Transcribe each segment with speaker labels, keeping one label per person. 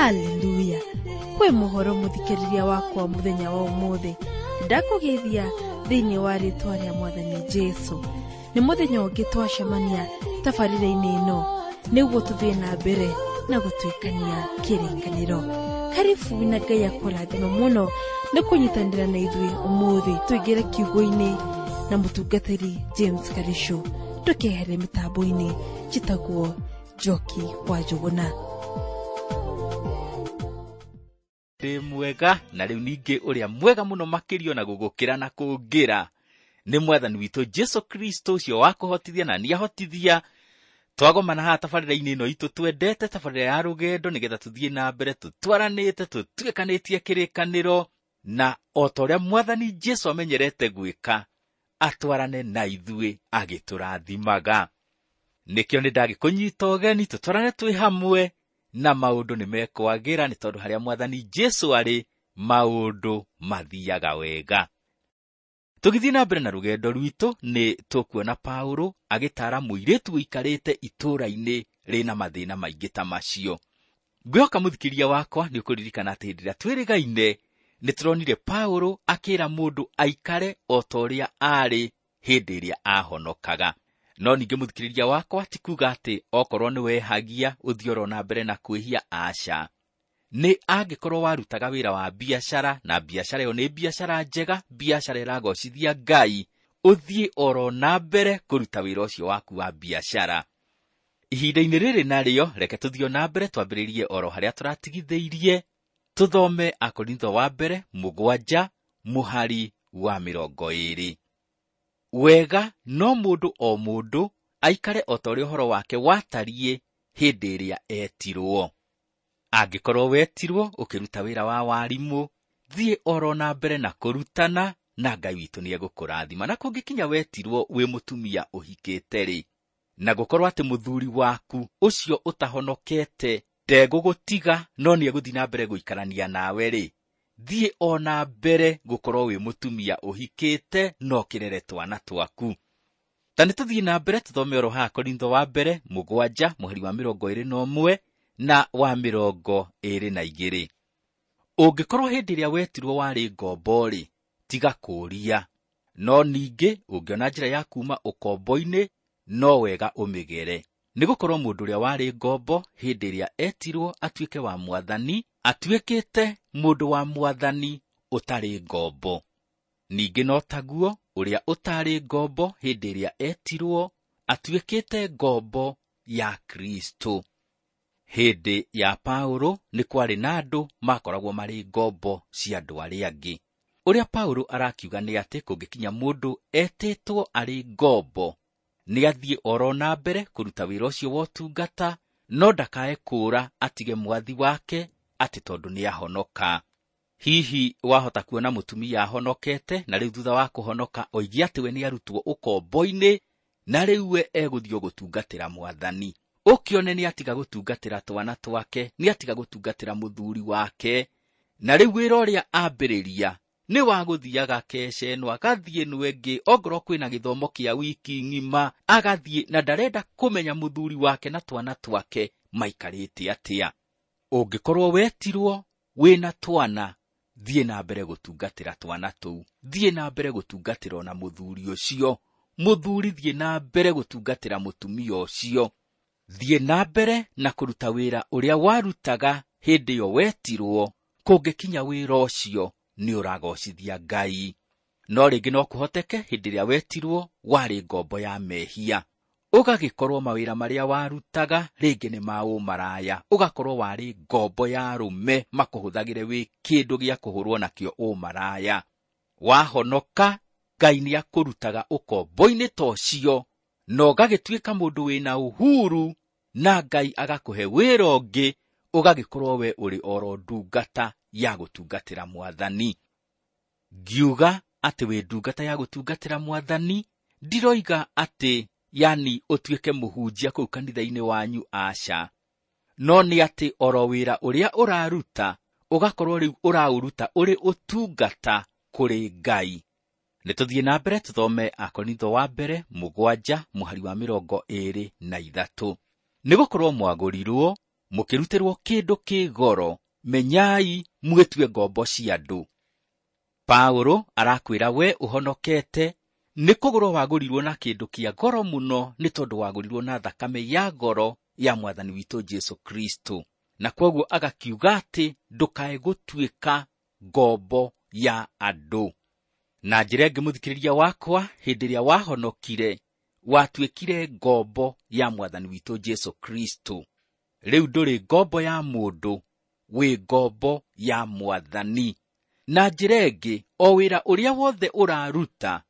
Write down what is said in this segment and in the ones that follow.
Speaker 1: Haleluya. We muhoro muthikiriria wakwa muthenya wa umuthi. Ndakugeithia thiini wa ritwa ria Mwathani Jesu. Ni muthenya ungi twacemania tabarĩra-inĩ ino nĩguo tuthie na mbere na gũtuĩkania kĩrĩkanĩro. Karibu na Ngai akũrathime mũno nĩ kũnyitanĩra na ithuĩ umuthi. Tũingĩre kiugo-inĩ na mũtungatĩri James Karisho. Tũkehere mĩtambo-inĩ njĩtagwo Njoki wa Njũgũna.
Speaker 2: Ndi mwega na rĩu ningĩ ũrĩa mwega mũno makĩrio na gũgũkĩra na kũngĩra nĩ Mwathani witũ Jesu Kristo ũcio wa kũhotithia na nĩahotithia. Twagomana haha tabarĩra-inĩ ino itũ twendete tabarĩra ya rũgendo nĩgetha tũthiĩ na mbere tũtwaranĩte tũtuĩkanĩtie kĩrĩkanĩro na o ta ũrĩa Mwathani Jesu amenyerete gwĩka atwarane na ithuĩ agĩtũrathimaga. Nĩkĩo nĩndagĩkũnyita ũgeni tũtwarane twĩ hamwe na maũndũ nĩmekwagĩra nĩ tondũ harĩa Mwathani Jesu arĩ maũndũ mathiaga wega. Tũgĩthiĩ na mbere na rũgendo rwitũ nĩ tũkuona Paulo agĩtara mũirĩtu ũikarĩte itũũra-inĩ rĩna mathĩna maingĩ ta macio. Ngwĩhoka mũthikĩria wakwa nĩ ũkũririkana atĩ hĩndĩ ĩrĩa twĩrĩgaine nĩ tũronire Paulo akĩra mũndũ aikare o ta ũrĩa arĩ hĩndĩ ĩrĩa ahonokaga. No ningĩ mũthikĩrĩria wakwa ti kuuga atĩ okorwo nĩ wehagia ũthiĩ na mbere na kwĩhia, aca. Nĩ angĩkorwo warutaga wĩra wa biacara na biacara ĩyo nĩ biacara njega, biacara ĩragocithia Ngai, ũthiĩ oro na mbere kũruta wĩra ũcio waku wa biacara. Ihinda-inĩ rĩrĩ narĩo reke tũthiĩ na mbere twambĩrĩrie oro harĩa tũratigithĩirie. Tuthome Akorintho wa mbere 7 mũhari wa 20. Wega no mũndũ o mũndũ aikare o ta ũrĩa ũhoro wake watariĩ hĩndĩ ĩrĩa etirwo. Angĩkorwo wetirwo ũkĩruta wĩra wa warimũ, thiĩ oro na mbere na kũrutana na Ngai witũ nĩegũkũrathima. Na kũngĩkinya wetirwo wĩ mũtumia ũhikĩte-rĩ, na gũkorwo atĩ mũthuri waku ũcio ũtahonokete ndegũgũtiga no nĩegũthiĩ na mbere gũikarania nawe-rĩ, thiĩ o na mbere gũkorwo wĩ mũtumia ũhikĩte no kĩrere twana twaku. Ta nĩtũthiĩ na mbere tũthome oro ha Korintho wa mbere 7 mũhari wa 21 na wa 22. Ũngĩkorwo hĩndĩ ĩrĩa wetirwo warĩ ngombo-rĩ, tiga kũũria. No ningĩ ũngĩona njĩra ya kuuma ũkombo-inĩ no wega ũmĩgere. Nĩgũkorwo mũndũ ũrĩa warĩ ngombo hĩndĩ ĩrĩa etirwo atuĩke wa Mwathani, atuĩkĩte mũndũ wa Mwathani ũtarĩ ngombo. Ningĩ no taguo ũrĩa ũtarĩ ngombo hĩndĩ ĩrĩa etirwo atuĩkĩte ngombo ya Kristo. Hĩndĩ ya Paulo nĩ kwarĩ na andũ makoragwo marĩ ngombo cia andũ arĩa angĩ. Ũrĩa Paulo arakiuga nĩ atĩ kũngĩkinya mũndũ etĩtwo arĩ ngombo, nĩ athiĩ oro na mbere kũruta wĩra ũcio wa ũtungata, no ndakae kũũra atige mwathi wake atĩ tondũ nĩ ahonoka. Hihi wahota kuona mũtumia ahonokete na rĩu thutha wa kũhonoka oigi atĩ we nĩ arutwo ũkombo-inĩ na rĩu we egũthiĩ gũtungatĩra Mwathani. Ũkĩone nĩ atiga gũtungatĩra twana twake, nĩ atiga gũtungatĩra mũthuri wake, na rĩu wĩra ũrĩa ambĩrĩria nĩ wa gũthiaga kece ĩno agathiĩ ĩno ĩngĩ, ongorwo kwĩna gĩthomo kĩa wiki ng'ima agathiĩ, na ndarenda kũmenya mũthuri wake na twana twake maikarĩte atĩa. Ũngĩkorwo wetirwo wĩna twana, thiĩ na mbere gũtungatĩra twana tũu, thiĩ na mbere gũtungatĩra ona mũthuri ũcio, mũthuri thiĩ na mbere gũtungatĩra mũtumia ũcio, thiĩ na mbere na kũruta wĩra ũrĩa warutaga hĩndĩ ĩyo wetirwo. Kũngĩkinya wĩra ũcio nĩ ũragocithia Ngai. No rĩngĩ no kũhoteke hĩndĩ ĩrĩa wetirwo warĩ ngombo ya mehia, ũgagĩkorwo mawĩra marĩa warutaga rĩngĩ nĩ ma ũmaraya, ũgakorwo warĩ ngombo ya arũme makũhũthagĩre wĩ kĩndũ gĩa kũhũrwo nakĩo ũmaraya. Wahonoka, Ngai nĩ akũrutaga ũkombo-inĩ ta ũcio, na ũgagĩtuĩka mũndũ wĩna uhuru, na Ngai agakũhe wĩra ũngĩ, ũgagĩkorwo we ũrĩ oro ndungata ya gũtungatĩra Mwathani. Ngiuga atĩ wĩ ndungata ya gũtungatĩra Mwathani, ndiroiga atĩ yani ũtuĩke mũhunjia kũu kanitha-inĩ wanyu, aca. No nĩ atĩ oro wĩra ũrĩa ũraruta ũgakorwo rĩu ũraũruta ũrĩ ũtungata kũrĩ Ngai. Nĩtũthiĩ na mbere tũthome Akorintho wa mbere 7 mũhari wa 23. Nĩgũkorwo mwagũrirwo mũkĩrutĩrwo kĩndũ kĩgoro, menyai mwĩtue ngombo cia andũ. Paulo arakwĩra we ũhonokete nĩ kũgũrwo wagũrirwo na kĩndũ kĩa goro mũno, nĩ tondũ wagũrirwo na thakame ya goro ya Mwathani witũ Jesu Kristo. Na kwoguo agakiuga atĩ ndũkae gũtuĩka ngombo ya andũ. Na njĩra ĩngĩ mũthikĩrĩria wakwa, hĩndĩ ĩrĩa wahonokire, watuĩkire ngombo ya Mwathani witũ Jesu Kristo. Rĩu ndũrĩ ngombo ya mũndũ, wĩ ngombo ya Mwathani. Na njĩra ĩngĩ, o wĩra ũrĩa wothe ũraruta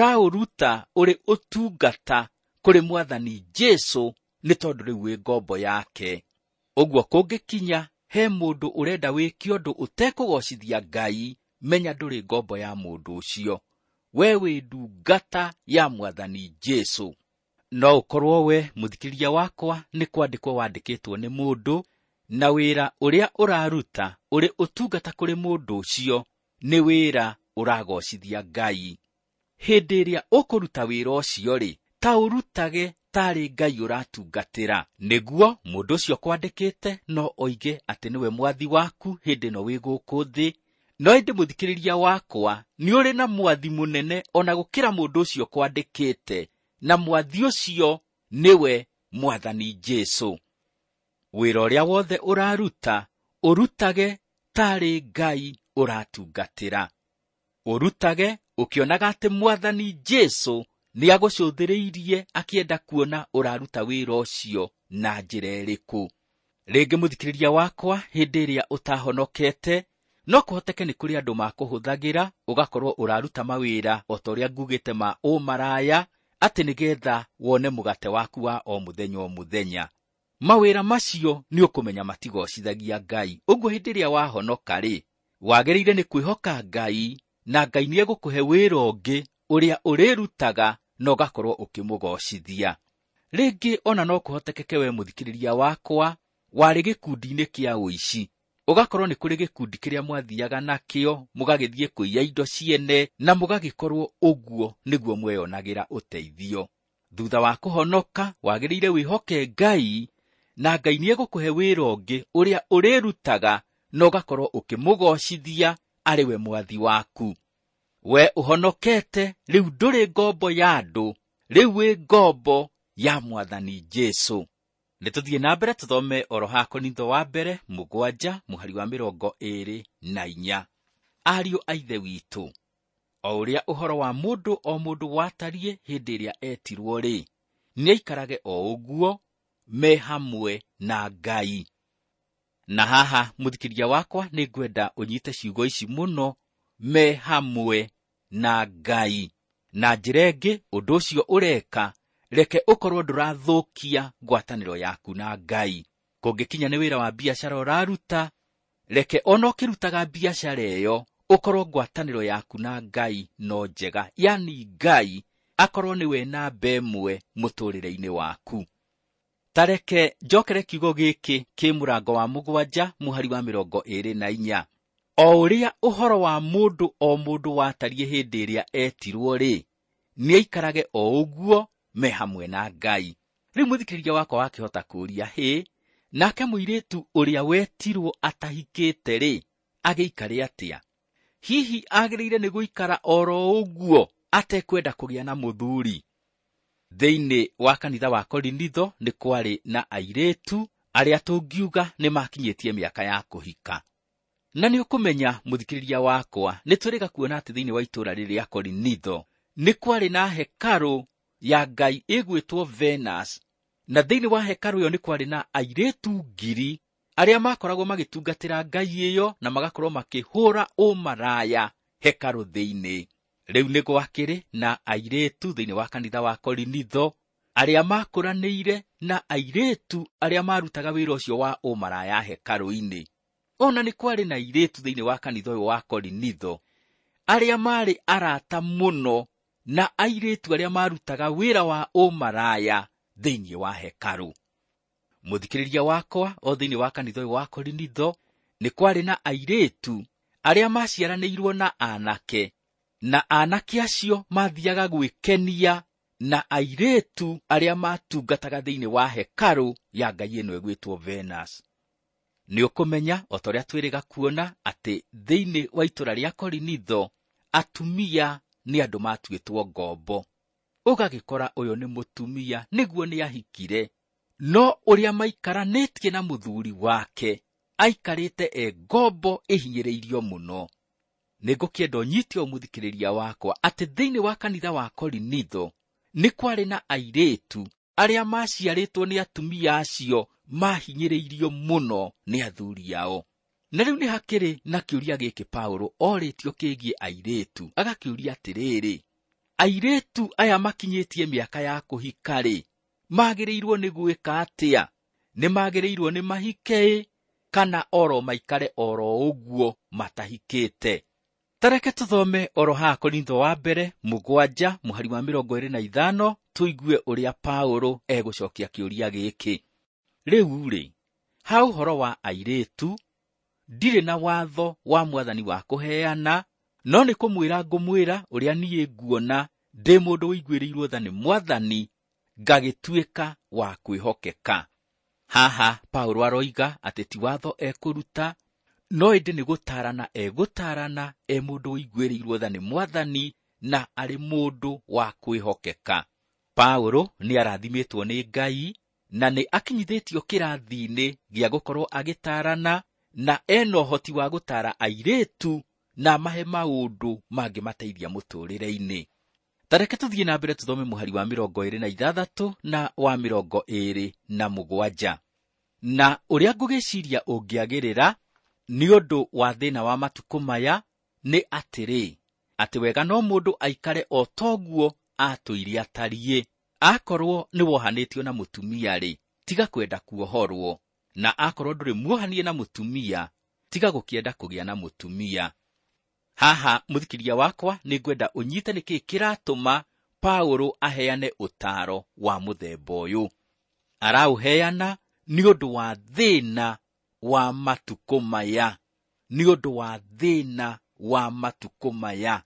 Speaker 2: ũrĩ ũtungata kũrĩ Mwathani Jesu, nĩ tondũ rĩu wĩ ngombo yake. Ũguo kũngĩkinya he mũndũ ũrenda wĩke ũndũ ũtekũgocithia Ngai, menya ndũrĩ ngombo ya mũndũ ũcio. We wĩ ndungata ya Mwathani Jesu. No ũkorwo we mũthikĩrĩria wakwa nĩ kwandĩkwo wandĩkĩtwo nĩ mũndũ, na wĩra ũrĩa ũraruta ũrĩ ũtungata kũrĩ mũndũ ũcio nĩ wĩra ũragocithia Ngai. Hĩndĩ ĩrĩa ũkũruta wĩra ũcio-rĩ, ta ũrutage tarĩ Ngai ũratungatĩra, nĩguo mũndũ ũcio kwandĩkĩte no oige atĩ nĩwe mwathi waku hĩndĩ ĩno wĩ gũkũ thĩ. No ĩndĩ mũthikĩrĩria wakwa, nĩ ũrĩ na mwathi mũnene ona gũkĩra mũndũ ũcio kwandĩkĩte, na mwathi ũcio nĩwe Mwathani Jesu. Wĩra ũrĩa wothe ũraruta, ũrutage tarĩ Ngai ũratungatĩra. Ũrutage ũkĩonaga atĩ Mwathani Jesu nĩ agũcũthĩrĩirie akĩenda kuona ũraruta wĩra ũcio na njĩra ĩrĩkũ. Rĩngĩ mũthikĩrĩria wakwa, hĩndĩ ĩrĩa ũtahonokete, no kũhoteke nĩ kũrĩ andũ makũhũthagĩra ũgakorwo ũraruta mawĩra o ta ũrĩa ngugĩte ma ũmaraya, atĩ nĩgetha wone mũgate waku wa o mũthenya o mũthenya. Mawĩra macio nĩ ũkũmenya matigocithagia Ngai. Ũguo hĩndĩ ĩrĩa wahonoka-rĩ, wagĩrĩire nĩ kwĩhoka Ngai, na Ngai nĩ egũkũhe wĩra ũngĩ ũrĩa ũrĩrutaga na ũgakorwo ũkĩmũgocithia. Rĩngĩ ona no kũhotekeke we mũthikĩrĩria wakwa, warĩ gĩkundi-inĩ kĩa ũici. Ũgakorwo nĩ kũrĩ gĩkundi kĩrĩa mwathiaga nakĩo, mũgagĩthiĩ kũiya indo ciene, na mũgagĩkorwo ũguo nĩguo mweyonagĩra ũteithio. Thutha wa kũhonoka, wagĩrĩire wĩhoke Ngai, na Ngai nĩ egũkũhe wĩra ũngĩ ũrĩa ũrĩrutaga na ũgakorwo ũkĩmũgocithia arĩ we mwathi waku. We ũhonokete, rĩu ndũrĩ ngombo ya andũ, rĩu wĩ ngombo ya Mwathani Jesu. Nĩtũthiĩ na mbere tũthome oro ha Korintho wa mbere 7 mũhari wa 24. Ariũ a Ithe witũ, o ũrĩa ũhoro wa mũndũ o mũndũ watariĩ hĩndĩ ĩrĩa etirwo-rĩ, nĩaikarage o ũguo me hamwe na Ngai. Na haha mũthikĩrĩria wakwa, nĩ ngwenda ũnyite ciugo ici mũno, me hamwe na Ngai. Na njĩra ĩngĩ, ũndũ ũcio ũreka, reke ũkorwo ndũrathũkia ngwatanĩro yaku na Ngai. Kũngĩkinya nĩ wĩra wa biacara ũraruta, reke ona ũkĩrutaga biacara ĩyo, ũkorwo ngwatanĩro yaku na Ngai no njega, yani Ngai akorwo nĩwe namba ĩmwe mũtũrĩre-inĩ waku. Tareke njokere kiugo gĩkĩ kĩ mũrango wa 7 mũhari wa 24. O ũrĩa ũhoro wa mũndũ o mũndũ watariĩ hĩndĩ ĩrĩa etirwo-rĩ, nĩaikarage o ũguo me hamwe na Ngai. Rĩu mũthikĩrĩria wakwa wakĩhota kũũria, nake mũirĩtu ũrĩa wetirwo atahikĩte-rĩ, agĩikare atĩa? Hihi agĩrĩire nĩ gũikara oro ũguo atekwenda kũgĩa na mũthuri? Thĩinĩ wa kanitha wa Korinitho nĩ kwarĩ na airĩtu arĩa tũngiuga nĩ makinyĩtie mĩaka ya kũhika. Na nĩ ũkũmenya mũthikĩrĩria wakwa, nĩ twĩrĩga kuona atĩ thĩinĩ wa itũũra rĩrĩ rĩa Korinitho nĩ kwarĩ na hekarũ ya ngai ĩgwĩtwo Venus, na thĩinĩ wa hekarũ ĩyo nĩ kwarĩ na airĩtu ngiri arĩa makoragwo magĩtungatĩra ngai ĩyo na magakorwo makĩhũra ũmaraya hekarũ thĩinĩ. Rĩu nĩ gwakĩrĩ na airĩtu thĩinĩ wa kanitha wa Korinitho arĩa makũranĩire na airĩtu arĩa marutaga wĩra ũcio wa ũmaraya hekarũ-inĩ. Ona nĩ kwarĩ na airĩtu thĩinĩ wa kanitha ũyũ wa Korinitho arĩa marĩ arata mũno na airĩtu arĩa marutaga wĩra wa ũmaraya thĩinĩ wa hekarũ. Mũthikĩrĩria wakwa, o thĩinĩ wa kanitha ũyũ wa Korinitho nĩ kwarĩ na airĩtu arĩa maciaranĩirwo na anake, na anake acio mathiaga gwĩkenia na airĩtu arĩa matungataga thĩinĩ wa hekarũ ya ngai ĩno ĩgwĩtwo Venus. Nĩ ũkũmenya o ta ũrĩa twĩrĩga kuona atĩ thĩinĩ wa itũũra rĩa Korinitho atumia nĩ andũ matuĩtwo ngombo. Ũgagĩkora ũyũ nĩ mũtumia nĩguo nĩ ahikire, no ũrĩa maikaranĩtie na mũthuri wake aikarĩte ngombo ĩhinyĩrĩirio mũno. Nĩngũkĩenda ũnyite mũthikĩrĩria wakwa atĩ thĩinĩ wa kanitha wa Korinitho nĩ kwarĩ na airĩtu arĩa maciarĩtwo nĩ atumia acio mahinyĩrĩirio mũno nĩ athuri ao. Na rĩu nĩ hakĩrĩ na kĩũria gĩkĩ Paulo orĩtio kĩgiĩ airĩtu, agakĩũria atĩrĩrĩ, airĩtu aya makinyĩtie mĩaka ya kũhika-rĩ, magĩrĩirwo nĩ gwĩka atĩa? Nĩ magĩrĩirwo nĩ mahike kana oro maikare oro ũguo matahikĩte? Tareke tũthome oro haha Korintho wa mbere 7 mũhari wa 25 tũigue ũrĩa Paulo egũcokia kĩũria gĩkĩ. Rĩu-rĩ, ha ũhoro wa airĩtu, ndirĩ na watho wa Mwathani wa kũheana, no nĩ kũmwĩra ngũmwĩra ũrĩa niĩ nguona ndĩ mũndũ ũiguĩrĩirwo tha nĩ Mwathani, ngagĩtuĩka wa kwĩhokeka. Haha Paulo aroiga atĩ ti watho ekũruta, no ĩndĩ nĩ gũtaarana egũtaarana mũndũ ũiguĩrĩirwo tha nĩ Mwathani na arĩ mũndũ wa kwĩhokeka. Paulo nĩ arathimĩtwo nĩ Ngai na nĩ akinyithĩtio kĩrathi-inĩ gĩa gũkorwo agĩtaarana, na ena ũhoti wa gũtaara airĩtu na mahe maũndũ mangĩmateithia mũtũũrĩre-inĩ. Tareke tũthiĩ na mbere tũthome mũhari wa 26 na wa 27. Na ũrĩa ngũgĩciria ũngĩagĩrĩra nĩ ũndũ wa thĩna wa matukũ maya nĩ atĩrĩ, atĩ wega no mũndũ aikare o toguo atũire atariĩ. Akorwo nĩ wohanĩtio na mũtumia-rĩ, tiga kwenda kuohorwo, na akorwo ndũrĩ muohanie na mũtumia, tiga gũkĩenda kũgĩa na mũtumia. Haha mũthikĩria wakwa nĩ ngwenda ũnyite nĩkĩ kĩratũma Paulo aheane ũtaaro wa mũthemba ũyũ. Araũheana nĩ ũndũ wa thĩna wa matukũ maya, nĩ ũndũ wa thĩna wa matukũ maya.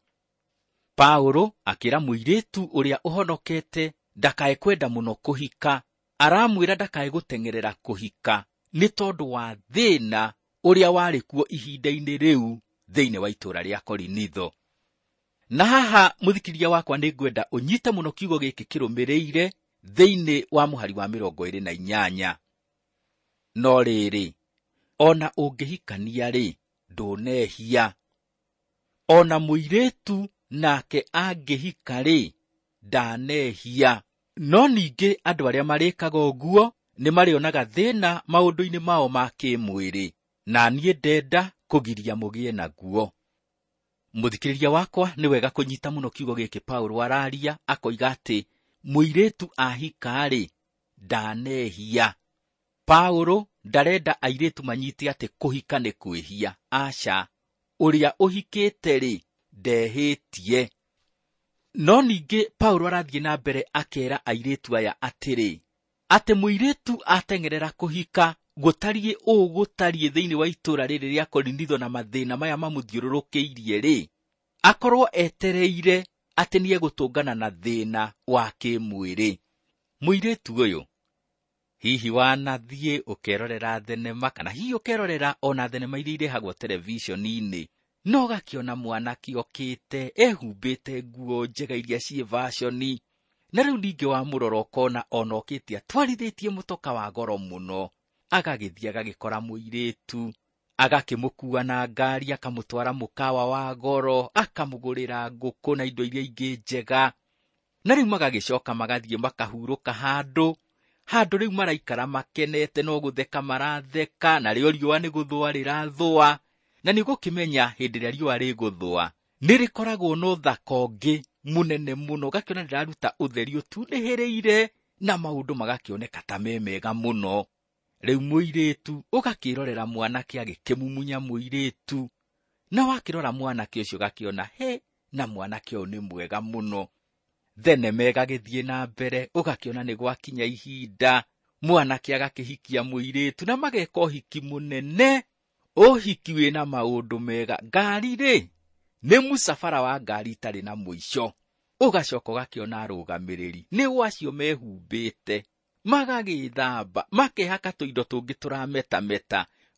Speaker 2: Paulo akĩra mũirĩtu ũrĩa ũhonokete ndakae kwenda mũno kũhika, aramwĩra ndakae gũtengerera kũhika nĩ tondũ wa thĩna ũrĩa warĩ kuo ihinda-inĩ rĩu thĩinĩ wa itũũra rĩa Korinitho. Na haha mũthikĩria wakwa nĩ ngwenda ũnyite mũno kiugo gĩkĩ kĩrũmĩrĩire thĩinĩ wa mũhari wa 28. No rĩrĩ, ona ũngĩhikania-rĩ, ndũnehia. Ona mũirĩtu nake angĩhika-rĩ, ndanehia. No ningĩ andũ arĩa marĩkaga ũguo nĩ marĩonaga thĩna maũndũ-inĩ mao ma kĩmwĩrĩ, na niĩ ndenda kũgiria mũgĩe naguo. Mũthikĩrĩria wakwa nĩ wega kũnyita mũno kiugo gĩkĩ Paulo araria, akoiga atĩ mũirĩtu ahika-rĩ, ndanehia. Paulo ndarenda airĩtu manyite atĩ kũhika nĩ kwĩhia. Aca, ũrĩa ũhikĩte-rĩ, ndehĩtie. No ningĩ Paulo arathiĩ na mbere akera airĩtu aya atĩrĩ, atĩ mũirĩtu atengerera kũhika gũtariĩ gũtariĩ thĩinĩ wa itũũra rĩrĩ rĩa Korinitho na mathĩna maya mamũthiũrũrũkĩirie-rĩ, akorwo etereire atĩ nĩ egũtũngana na thĩna wa kĩmwĩrĩ. Mũirĩtu ũyũ, hihi wanathiĩ ũkerorera thenema, kana hihi ũkerorera ona thenema iria irehagwo televishoni-inĩ, no gakĩona mwanake okĩte ehumbĩte nguo njega iria ciĩ vashoni, na rĩu ningĩ wa mũrora ũkona ona okĩte atwarithĩtie mũtoka wa goro mũno, agagĩthiĩ agagĩkora mũirĩtu, agakĩmũkua na ngari akamũtwara mũkawa wa goro, akamũgũrĩra ngũkũ na indo iria ingĩ njega, na rĩu magagĩcoka magathiĩ makahurũka handũ rĩu maraikara makenete, no gũtheka maratheka, na rĩo riũa nĩ gũthũa rĩrathũa. Na nĩ gũkĩmenya hĩndĩ ĩrĩa riũa rĩgũthũa nĩ rĩkoragwo na ũthaka ũngĩ mũnene mũno, gakĩona rĩraruta ũtheri ũtunĩhĩrĩire na maũndũ magakĩoneka ta mega mũno. Rĩu mũirĩtu ũgakĩrorera mwanake agĩkĩmumunya mũirĩtu, na wakĩrora mwanake ũcio gakĩona na mwanake ũyũ nĩ mwega mũno. Thenema ĩgagĩthiĩ na mbere, ũgakĩona nĩ gwakinya ihinda, mwanake agakĩhikia mũirĩtu na mageka ũhiki mũnene, ũhiki wĩna maũndũ mega. Ngari-rĩ, nĩ mũcabara wa ngari itarĩ na mũico. Ũgacoka ũgakĩona arũgamĩrĩri nĩ acio mehumbĩte, magagĩthamba, makehaka tũindo tũngĩ tũrametameta,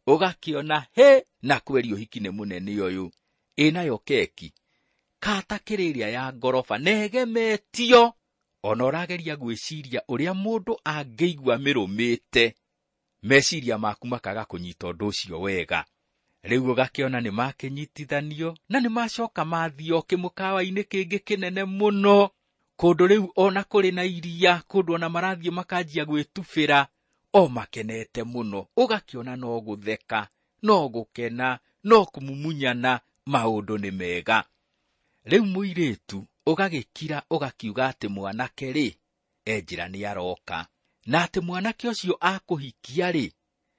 Speaker 2: Ũgakĩona he na kweri ũhiki nĩ mũnene ũyũ. Ĩnayo keki kata kĩrĩrĩa ya ngoroba negemetio. Ona ũrageria gwĩciria ũrĩa mũndũ angĩigua mĩrũmĩte, meciria maku makaga kũnyita ũndũ ũcio wega. Rĩu ũgakĩona nĩ makĩnyitithanio na nĩ macoka mathio kĩmũkawa-inĩ kĩngĩ kĩnene mũno. Kũndũ rĩu ona kũrĩ na iria, kũndũ ona marathiĩ makanjia gwĩtubĩra, o makenete mũno. Ũgakĩona no gũtheka, no gũkena, no kũmumunyana, maũndũ nĩ mega. Rĩu mũirĩtu ũgagĩkira ũgakiuga atĩ mwanake rĩ, enjĩra nĩ aroka, na atĩ mwanake ũcio akũhikia rĩ,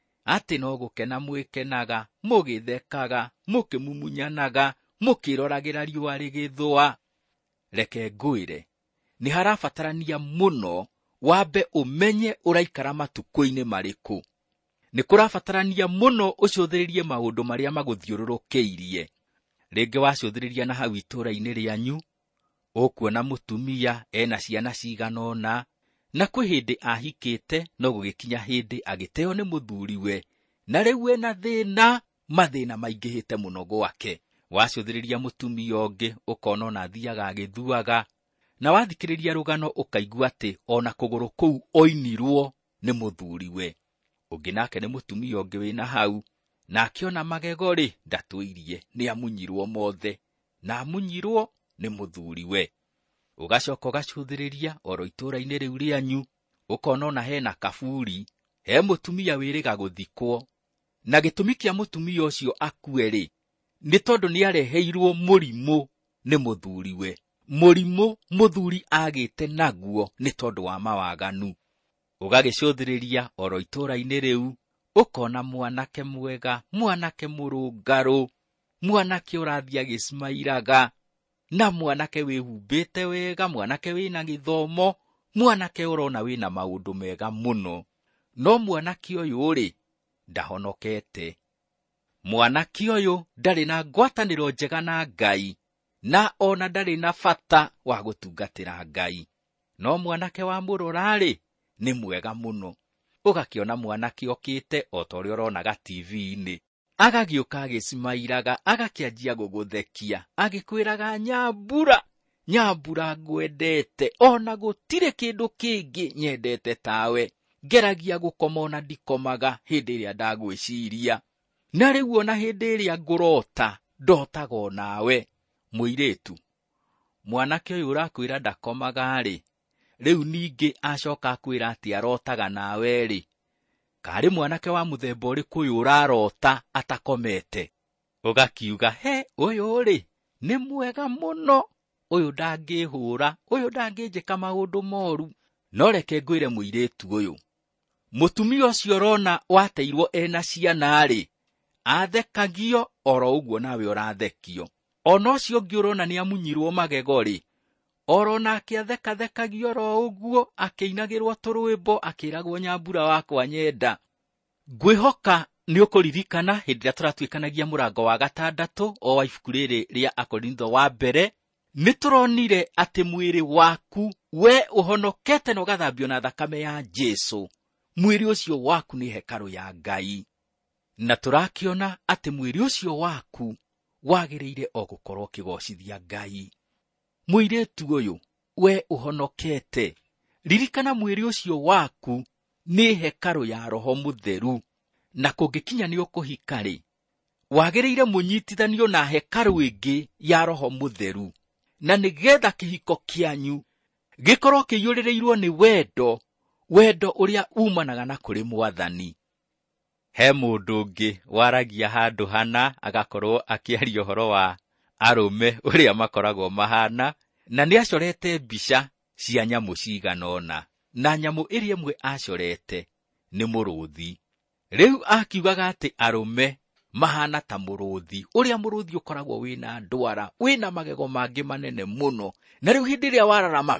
Speaker 2: atĩ no gũkena mwĩkenaga, mũgĩthekaga, mũkĩmumunyanaga, mũkĩroragĩra riũa rĩgĩthũa. Reke ngwĩre, nĩ harabatarania mũno wambe ũmenye ũraikara matukũ-inĩ marĩkũ. Nĩ kũrabatarania mũno ũcũthĩrĩrie maũndũ marĩa magũthiũrũrũkĩirie. Rĩngĩ wacũthĩrĩria na hau itũũra-inĩ rĩanyu, ũkuona mũtumia ena ciana cigana ũna, na kwĩ hĩndĩ ahikĩte no gũgĩkinya hĩndĩ agĩteo nĩ mũthuriwe, na rĩu ena thĩna, mathĩna maingĩhĩte mũno gwake. Wacũthĩrĩria mũtumia ũngĩ ũkona ona athiaga agĩthuaga, na wathikĩrĩria rũgano ũkaigua atĩ ona kũgũrũ kũu oinirwo nĩ mũthuriwe. Ũngĩ nake nĩ mũtumia ũngĩ wĩna hau, na akĩona magego rĩ, ndatũirie, nĩ amunyirwo mothe, na amunyirwo nĩ mũthuriwe. Ũgacoka ũgacũthĩrĩria oro itũũra-inĩ rĩu rĩanyu, ũkona ona hena kaburi, he mũtumia wĩrĩga gũthikwo, na gĩtũmi kĩa mũtumia ũcio akue rĩ, nĩ tondũ nĩ areheirwo mũrimũ nĩ mũthuriwe. Mũrimũ mũthuri agĩte naguo nĩ tondũ wa mawaganu. Ũgagĩcũthĩrĩria oro itũũra-inĩ rĩu, ũkona mwanake mwega, mwanake mũrũngarũ, mwanake ũrathiĩ agĩcimairaga, na mwanake wĩhumbĩte wega, mwanake wĩna gĩthomo, mwanake ũrona wĩna maũndũ mega mũno. No mwanake ũyũ rĩ, ndahonokete. Mwanake ũyũ ndarĩ na ngwatanĩro njega na Ngai, na ona ndarĩ na bata wa gũtungatĩra Ngai. No mwanake wa mũrora rĩ, nĩ mwega mũno. Ũgakĩona mwanake okĩte o ta ũrĩa ũronaga TV-inĩ, agagĩũka agĩcimairaga, agakĩanjia gũgũthekia, agĩkwĩraga Nyambura, Nyambura ngwendete, ona gũtirĩ kĩndũ kĩngĩ nyendete tawe, ngeragia gũkoma ona ndikomaga hĩndĩ ĩrĩa ndagwĩciria, na rĩu ona hĩndĩ ĩrĩa ngũrota, ndotaga o nawe. Mũirĩtu, mwanake ũyũ ũrakwĩra ndakomaga rĩ, rĩu ningĩ acoka akwĩra atĩ arotaga nawe rĩ, karĩ mwanake wa mũthemba ũrĩkũ ũyũ ũrarota atakomete? Ũgakiuga he, ũyũ rĩ, nĩ mwega mũno, ũyũ ndangĩhũra, ũyũ ndangĩnjĩka maũndũ moru. No reke ngwĩre mũirĩtu ũyũ, mũtumia ũcio ũrona wateirwo ena ciana rĩ, athekagio oro ũguo nawe ũrathekio. Ona ũcio ũngĩ ũrona nĩ amunyirwo magego rĩ, oro nake athekathekagio oro ũguo, akĩinagĩrwo tũrwĩmbo, akĩragwo Nyambura wakwa nyenda. Ngwĩhoka nĩ ũkũririkana hĩndĩ ĩrĩa tũratuĩkanagia mũrango wa 6 o wa ibuku rĩrĩ rĩa Akorintho wa mbere, nĩ tũronire atĩ mwĩrĩ waku we ũhonokete na ũgathambio na thakame ya Jesũ. Mwĩrĩ ũcio waku nĩ hekarũ ya Ngai, na tũrakĩona atĩ mwĩrĩ ũcio waku wagĩrĩire o gũkorwo ũkĩgocithia Ngai. Mũirĩtu ũyũ, we ũhonokete, ririkana mwĩrĩ ũcio waku nĩ hekarũ ya Roho Mũtheru, na kũngĩkinya nĩ ũkũhika rĩ, wagĩrĩire mũnyitithanio na hekarũ ĩngĩ ya Roho Mũtheru, na nĩgetha kĩhiko kĩanyu gĩkorwo kĩiyũrĩrĩirwo nĩ wendo, wendo ũrĩa umanaga na kũrĩ Mwathani. He mũndũ ũngĩ waragia handũ hana, agakorwo akĩaria ũhoro wa arũme ũrĩa makoragwo mahana, na nĩ acorete mbica cia nyamũ cigana ũna, na nyamũ ĩrĩa ĩmwe acorete nĩ mũrũthi. Rĩu akiugaga atĩ arũme mahana ta mũrũthi, ũrĩa mũrũthi ũkoragwo wĩna ndwara, wĩna magego mangĩ manene mũno, na rĩu hĩndĩ ĩrĩa wararama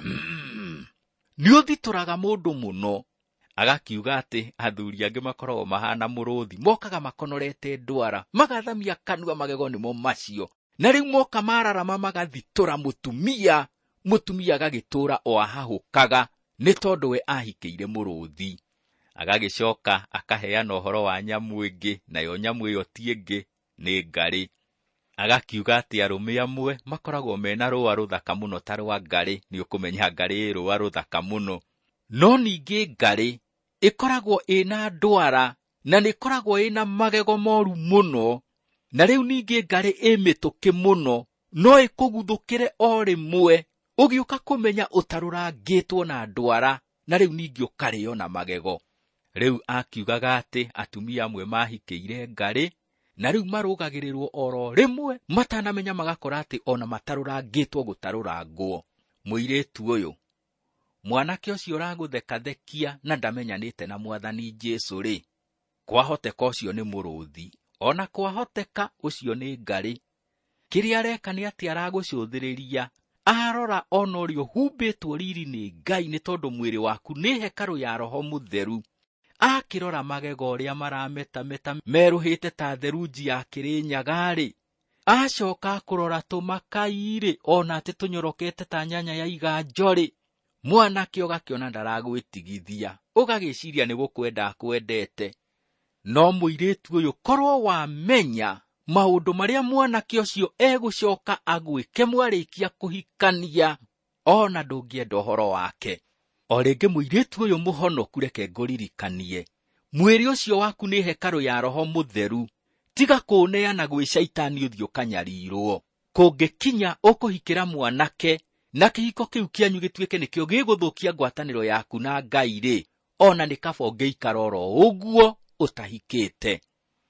Speaker 2: nĩ ũthitũraga mũndũ mũno. Agakiuga atĩ athuri angĩ makoragwo mahana mũrũthi, mokaga makonorete ndwara, magathamia kanua, magego nĩmo macio, na rĩu moka mararama magathitũra mũtumia, mũtumia agagĩtũra o ahahũkaga nĩ tondũ we ahikĩire mũrũthi. Agagicoka akaheana ũhoro wa nyamũ ĩngĩ, nayo nyamũ ĩyo ti ĩngĩ nĩ ngarĩ. Agakiuga atĩ arũme amwe makoragwo mena rũa rũthaka mũno ta rwa ngarĩ, nĩ ũkũmenya ngarĩ rũa rũthaka mũno. No ningĩ ngarĩ ĩkoragwo ĩna ndwara na nĩ ĩkoragwo ĩna magego moru mũno, na rĩu ningĩ ngarĩ ĩmĩtũkĩ mũno, no ĩkũguthũkĩre o rĩmwe, ũgĩũka kũmenya ũtarũrangĩtwo na ndwara, na rĩu ningĩ ũkarĩo na magego. Rĩu akiugaga atĩ atumia amwe mahikĩire ngarĩ, na rĩu marũgagĩrĩrwo oro rĩmwe matanamenya magakora atĩ ona matarũrangĩtwo gũtarũrangwo. Mũirĩtu ũyũ, mwanake ũcio ũragũthekathekia na ndamenyanĩte na Mwathani Jesũ rĩ, kwahoteka ũcio nĩ mũrũthi, ona kwahoteka ũcio nĩ ngarĩ. Kĩrĩa areka nĩ atĩ aragũcũthĩrĩria, arora ona ũrĩa ũhumbĩtwo riri nĩ Ngai, nĩ tondũ mwĩrĩ waku nĩ hekarũ ya Roho Mũtheru. Akĩrora magego ũrĩa marametameta merũhĩte ta therunji ya Kĩrĩnyaga-rĩ, acoka kũrora tũmakai-rĩ, ona atĩ tũnyorokete ta nyanya ya iganjo-rĩ, mwanake ũgakĩona ndaragwĩtigithia, ũgagĩciria nĩ gũkwenda akwendete. No mũirĩtu ũyũ, korwo wamenya maũndũ marĩa mwanake ũcio egũcoka agwĩke mwarĩkia kũhikania, ona ndũngĩenda ũhoro wake. O rĩngĩ mũirĩtu ũyũ mũhonoku, reke ngũririkanie, mwĩrĩ ũcio waku nĩ hekarũ ya Roho Mũtheru. Tiga kũũneana gwĩ Shaitani ũthiĩ ũkanyarirwo. Kũngĩkinya ũkũhikĩra mwanake na kĩhiko kĩu kĩanyu gĩtuĩke nĩkĩo gĩgũthũkia ngwatanĩro yaku na Ngai-rĩ, ona nĩ kaba ũngĩikara oro ũguo ũtahikĩte.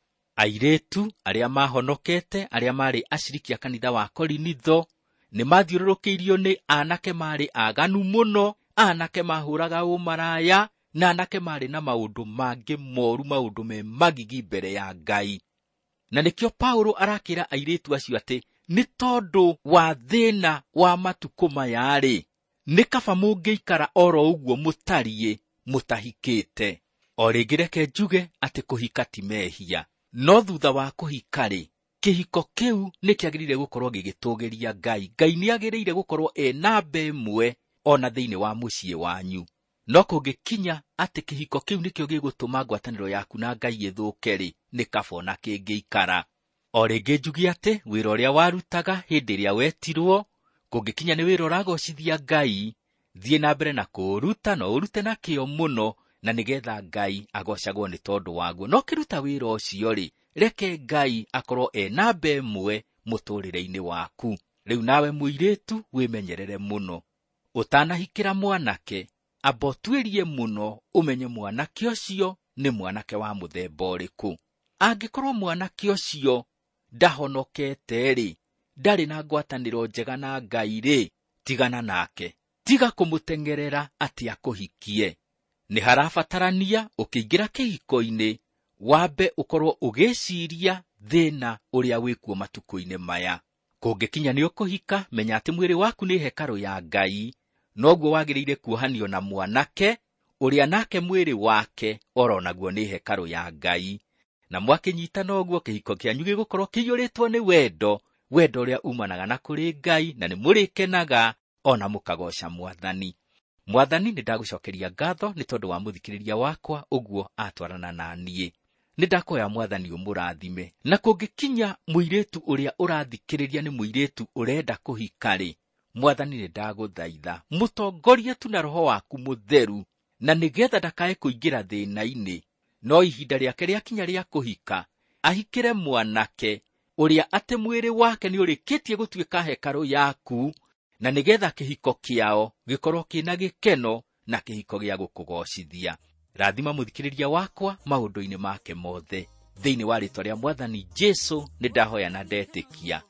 Speaker 2: Airĩtu arĩa mahonokete, arĩa marĩ aciriki a kanitha wa Korinitho, nĩ mathiũrũrũkĩirio nĩ anake marĩ aganu mũno, anake mahũraga ũmaraya, na anake marĩ na maũndũ mangĩ moru, maũndũ me magigi mbere ya Ngai. Na nĩkĩo Paulo arakĩra airĩtu acio atĩ nĩ tondũ wa thĩna wa matukũ maya-rĩ, nĩ kaba mũngĩikara oro ũguo mũtariĩ mũtahikĩte. O rĩngĩ reke njuge atĩ kũhika ti mehia, no thutha wa kũhika-rĩ, kĩhiko kĩu nĩ kĩagĩrĩire gũkorwo gĩgĩtũgĩria Ngai. Ngai nĩ agĩrĩire gũkorwo namba ĩmwe ona thĩinĩ wa mũciĩ wanyu. No kũngĩkinya atĩ kĩhiko kĩu nĩkĩo gĩgũtũma ngwatanĩro yaku na Ngai ĩthũke-rĩ, nĩ kaba ona kĩngĩikara. O rĩngĩ njugi atĩ wĩra ũrĩa warutaga hĩndĩ ĩrĩa wetirwo, kũngĩkinya nĩ wĩra ũragocithia Ngai, thiĩ na mbere na kũũruta, no ũrute na kĩo mũno, na nĩgetha Ngai agocagwo nĩ tondũ waguo. No kĩruta wĩra ũcio-rĩ, reke Ngai akorwo namba ĩmwe mũtũrĩre-inĩ waku. Rĩu nawe mũirĩtu wĩmenyerere mũno. Ũtanahikĩra mwanake, amba ũtuĩrie mũno ũmenye mwanake ũcio nĩ mwanake wa mũthemba ũrĩkũ. Angĩkorwo mwanake ũcio ndahonokete-rĩ, ndarĩ na ngwatanĩro njega na Ngai-rĩ, tigana nake. Tiga kũmũtengerera atĩ akũhikie. Nĩ harabatarania ũkĩingĩra kĩhiko-inĩ, wambe ũkorwo ũgĩciria thĩna ũrĩa wĩkuo matukũ-inĩ maya. Kũngĩkinya nĩ ũkũhika, menya atĩ mwĩrĩ waku nĩ hekarũ ya Ngai, noguo wagĩrĩire kuohanio na mwanake ũrĩa nake mwĩrĩ wake oro naguo nĩ hekarũ ya Ngai. Na mwakĩnyitana ũguo, kĩhiko kĩanyu gĩgũkorwo kĩiyũrĩtwo nĩ wendo, wendo ũrĩa umanaga na kũrĩ Ngai, na nĩ mũrĩkenaga ona mũkagoca Mwathani. Mwathani, nĩ ndagũcokeria ngatho nĩ tondũ wa mũthikĩrĩria wakwa ũguo atwarana na niĩ. Nĩ ndakoya Mwathani ũmũrathime. Na kũngĩkinya mũirĩtu ũrĩa ũrathikĩrĩria nĩ mũirĩtu ũrenda kũhika-rĩ, Mwathani, nĩ ndagũthaitha mũtongorie tu na Roho waku Mũtheru, na nĩgetha ndakae kũingĩra thĩna-inĩ. No ihinda rĩake rĩakinya rĩa kũhika, ahikĩre mwanake ũrĩa atĩ mwĩrĩ wake nĩ ũrĩkĩtie gũtuĩka hekarũ yaku, na nĩgetha kĩhiko kĩao gĩkorwo kĩna gĩkeno na kĩhiko gĩa gũkũgocithia. Rathima mũthikĩrĩria wakwa maũndũ-inĩ make mothe. Thĩinĩ wa rĩĩtwa rĩa Mwathani Jesũ nĩ ndahoya na ndetĩkia.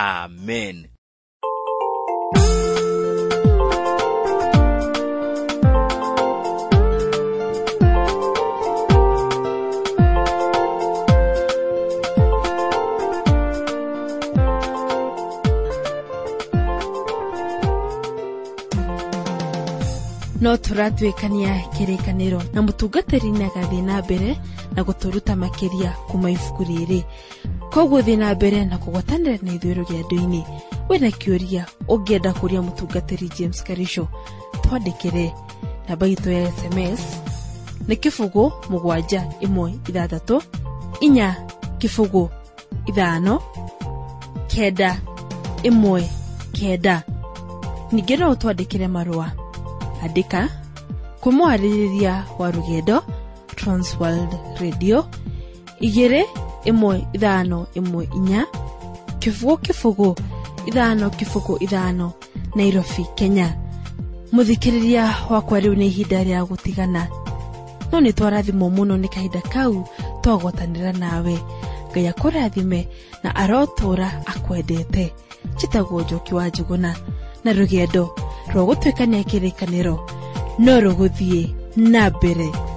Speaker 2: Amen.
Speaker 1: No tũratuĩkania kĩrĩkanĩro na mũtungatĩri nĩ agathiĩ na mbere na gũtũruta makĩria kuma ibuku rĩrĩ. Koguo thiĩ na mbere na kũgwatanĩra na ithuĩ rũgendo-inĩ. Wĩna kĩũria ũngĩenda kũria mũtungatĩri James Karisho, twandĩkĩre namba itũ ya SMS nĩ kĩbũgũ 716 inya kĩbũgũ 5 kenda 19. Ningĩ no ũtwandĩkĩre marũa. Andĩka kwĩ mũharĩrĩria wa rũgendo Transworld Radio 21514 kĩbũgũ 5 Nairobi, Kenya. Mũthikĩrĩria wakwa, rĩu nĩ ihinda rĩa gũtigana, no nĩ twarathimwo mũno nĩ kahinda kau twagwatanĩra nawe. Ngai akũrathime na arotũra akwendete. Njĩtagwo Njoki wa Njuguna, na rũgendo rwa gũtuĩkania kĩrĩkanĩro no rũgũthiĩ na mbere.